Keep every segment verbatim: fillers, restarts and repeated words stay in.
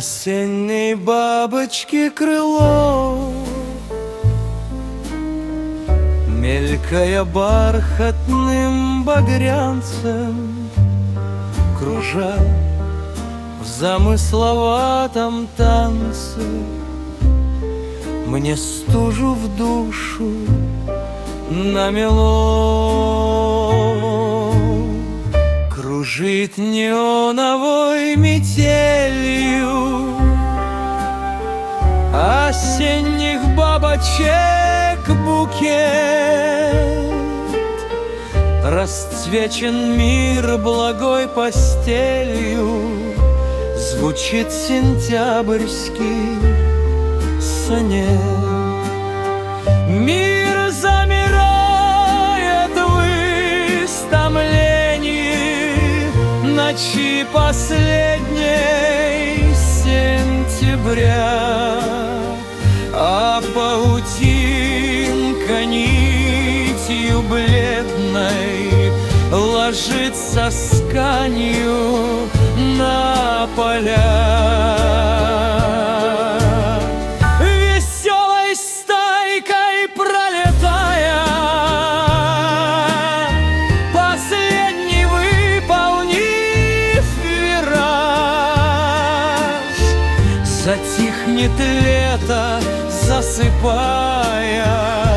Осенней бабочки крыло, мелькая бархатным багрянцем, кружа в замысловатом танце, мне стужу в душу намело. Кружит неоновой метелью осенних бабочек букет. Расцвечен мир благой постелью, звучит сентябрьский сонет. Мир замирает в истомлении ночи последней сентября, а паутинка нитью бледной ложится сканью на поля. Веселой стайкой пролетая, последний выполнив вираж, затихнет лето, засыпая,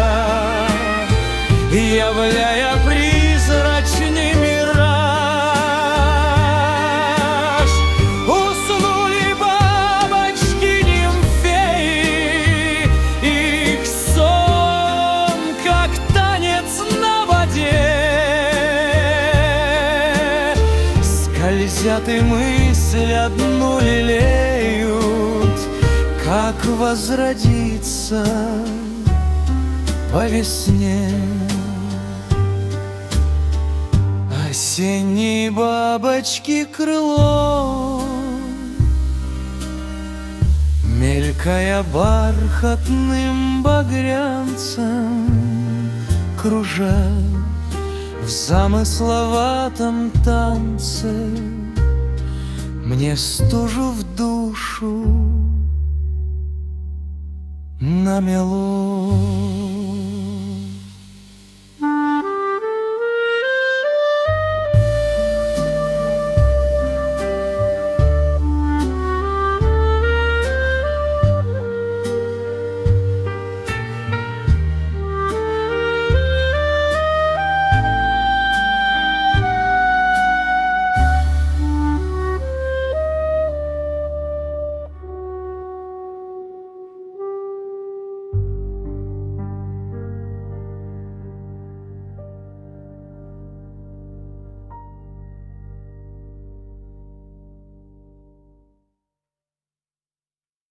являя призрачный мираж. Уснули бабочки-нимфеи, их сон, как танец на воде. Скользят и мысли одну лелеют, как возродиться по весне. Осенней бабочки крыло, мелькая бархатным багрянцем, кружа в замысловатом танце, мне стужу в душу намело.